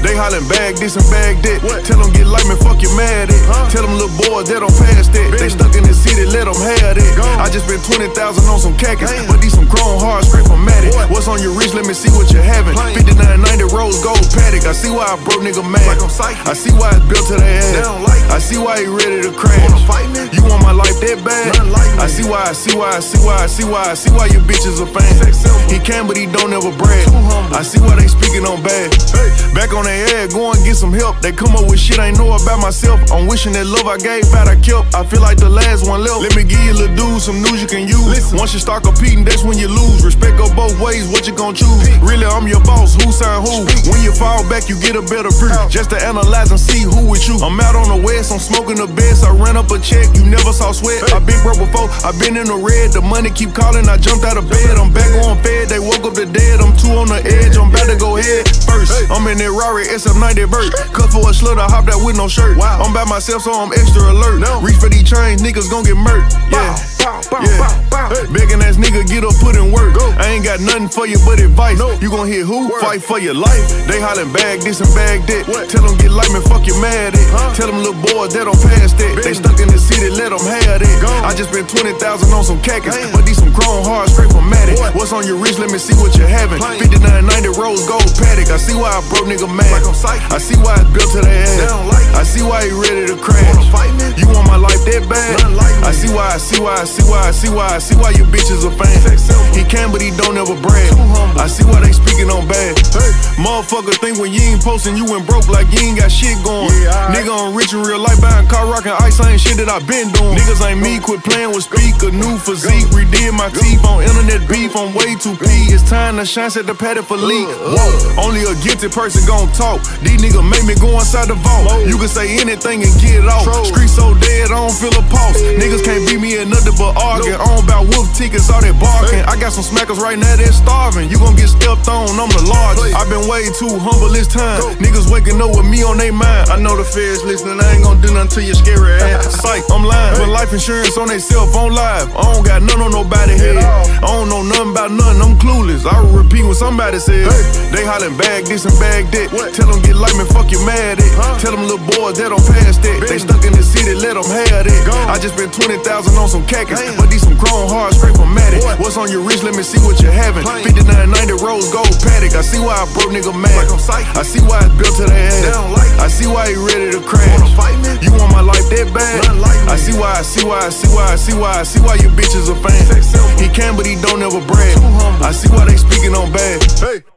They hollin' bag this and bag that. Tell them get like me, fuck you mad at. Tell them little boys that don't pass that. They stuck in the city, let them have that. I just spent 20,000 on some khakis, but these some chrome hard straight from Matic. What's on your wrist? Let me see what you're having. 5990 rose gold paddock. I see why a broke nigga mad. I see why it's built to their ass. I see why he ready to crash. You want my life that bad? I see why your bitches are fans. He can, but he don't ever brag. I see why they speaking on bad. Back on their head, go and get some help. They come up with shit I ain't know about myself. I'm wishing that love I gave out I kept. I feel like the last one left. Let me give you little dude some news you can use. Once you start competing, that's when you lose. Respect go both ways, what you gon' choose? Really, I'm your boss, who sign who? When you fall back, you get a better view. Just to analyze and see who with you. I'm out on the west, I'm smoking the best. I ran up a check, you never saw sweat. I been broke before, I been in the red. The money keep calling, I jumped out of bed. I'm back on fed, they woke up the dead. I'm two on the edge, I'm about to go head first. I'm in that Rari SF90 vert. Cut for a slut, I hopped out with no shirt. I'm by myself, so I'm extra alert. Reach for these chains, niggas gon' get murked. Yeah. Begging ass nigga, get up, put in work. I ain't got nothing for you but advice. You gon' hit who? Fight for your life. They hollin' bag this and bag that. Tell them get like me, fuck you mad at. Tell them little boys that don't pass that. They stuck in the city, let them have that. I just spent 20,000 on some khakis, but these some chrome hard straight from Matic. What's on your wrist? Let me see what you're having. 5990 rose gold paddock. I see why a broke nigga mad. I see why it's built to their ass. I see why he ready to crash. You want my life that bad? I see why your bitches are fans. He can, but he don't ever brag. I see why they speaking on bad. Motherfucker think when you ain't posting, you went broke like you ain't got shit going. Nigga on rich in real life, buying car, rocking ice, I ain't shit that I been doing. Niggas ain't me, quit playing with speaker, new physique, redid my teeth on internet beef, I'm way too P. It's time to shine, set the pattern for leak. Whoa, only a gifted person gon' talk. These niggas make me go inside the vault. You can say anything and get it off. Street so dead, I don't feel a pulse. Niggas can't beat me in nothing but arguing. On about wolf tickets, all that barking. I got some smackers right now that's starving. You gon' get stepped on, I'm the largest. I been way too humble this time. Niggas waking up with me on they mind. I know the feds listening, I ain't gon' do nothing to your scary ass. Psych, I'm lying. Put life insurance on they cell phone live. I don't got none on nobody head. I don't know nothing about nothing, I'm clueless. I will repeat what somebody said. They hollin' bag this and bag that. Tell them get like me, fuck you mad at. Tell them little boys that don't pass that. They stuck in the city, let them have that. I just spent 20,000 on some khakis, but these some chrome hard straight from Matic. What's on your wrist? Let me see what you're having. 5990 rose gold paddock. I see why a broke nigga mad. I see why it's built to their ass. I see why he ready to crash. You want my life that bad? I see why your bitches are fans. He can, but he don't ever brag. I see why they speaking on bad.